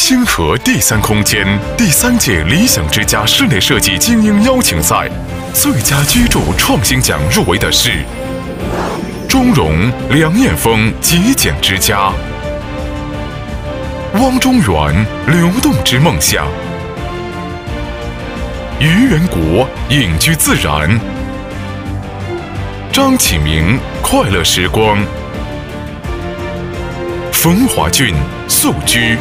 星河第三空间第3届理想之家室内设计精英邀请赛最佳居住创新奖入围的是中融梁燕峰极简之家、汪中原流动之梦想、于元国隐居自然、张启明快乐时光、冯华俊素居、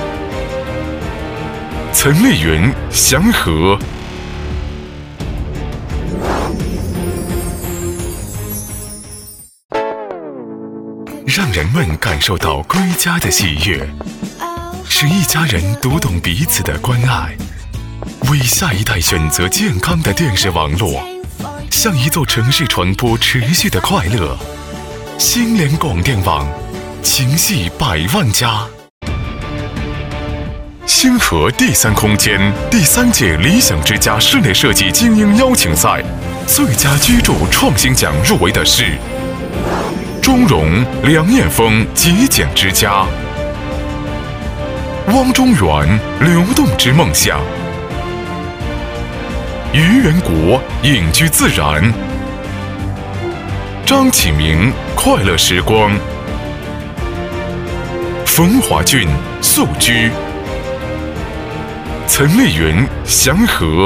岑丽云祥和。让人们感受到归家的喜悦，使一家人读懂彼此的关爱，为下一代选择健康的电视网络，向一座城市传播持续的快乐。新联广电网，情系100万家。星河第三空间第3届理想之家室内设计精英邀请赛最佳居住创新奖入围的是中融梁燕峰极简之家、汪中原流动之梦想、于元国隐居自然、张启明快乐时光、冯华俊素居、岑丽云祥和。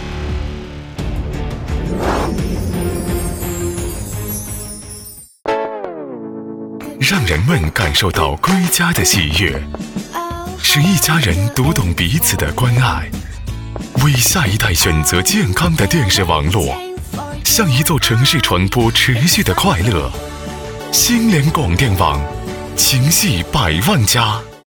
让人们感受到归家的喜悦，使一家人读懂彼此的关爱，为下一代选择健康的电视网络，向一座城市传播持续的快乐。新联广电网，情系100万家。